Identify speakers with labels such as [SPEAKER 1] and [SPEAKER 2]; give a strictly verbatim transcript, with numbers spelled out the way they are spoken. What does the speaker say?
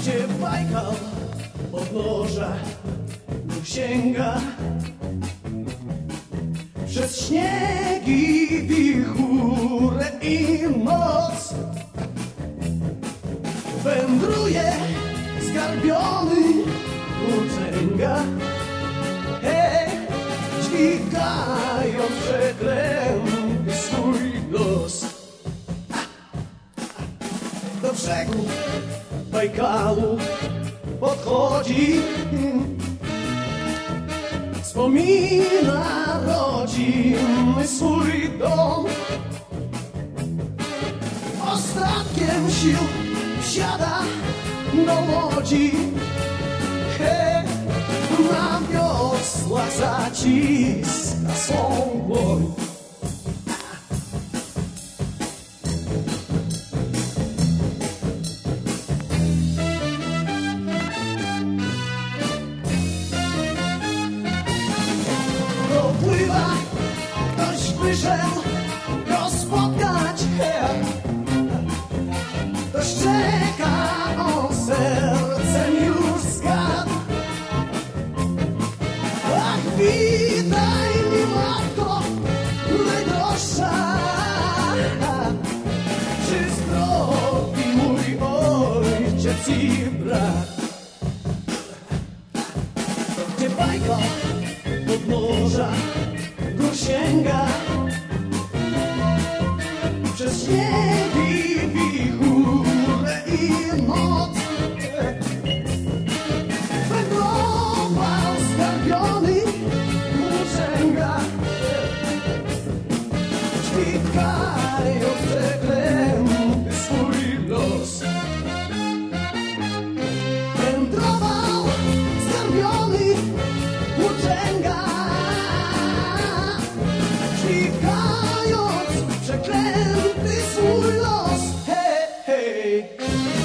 [SPEAKER 1] gdzie Bajkał podnoża mu sięga. Przez śniegi, wichurę i noc wędruje zgarbiony włóczęga. Hej, dźwigając przeklęty swój los. Do brzegu Bajkału podchodzi, wspomina rodzimy swój dom. Ostatkiem sił wsiada do łodzi, he, na wiosłach zaciska swą dłoń. Dopływa, ktoś wyszedł go spotkać, he. Ktoś czeka, on sercem już zgadł. Ach, witaj mi matko najdroższa, czy zdrowi mój ojciec i brat. Gdzie Bajkał podnoża gór sięga, przez śniegi, wichurę i noc wędrował zgarbiony włóczęga, dźwigając przeklęty swój los. Wędrował zgarbiony włóczęga, dźwigając przeklęty swój los. Hej, hej.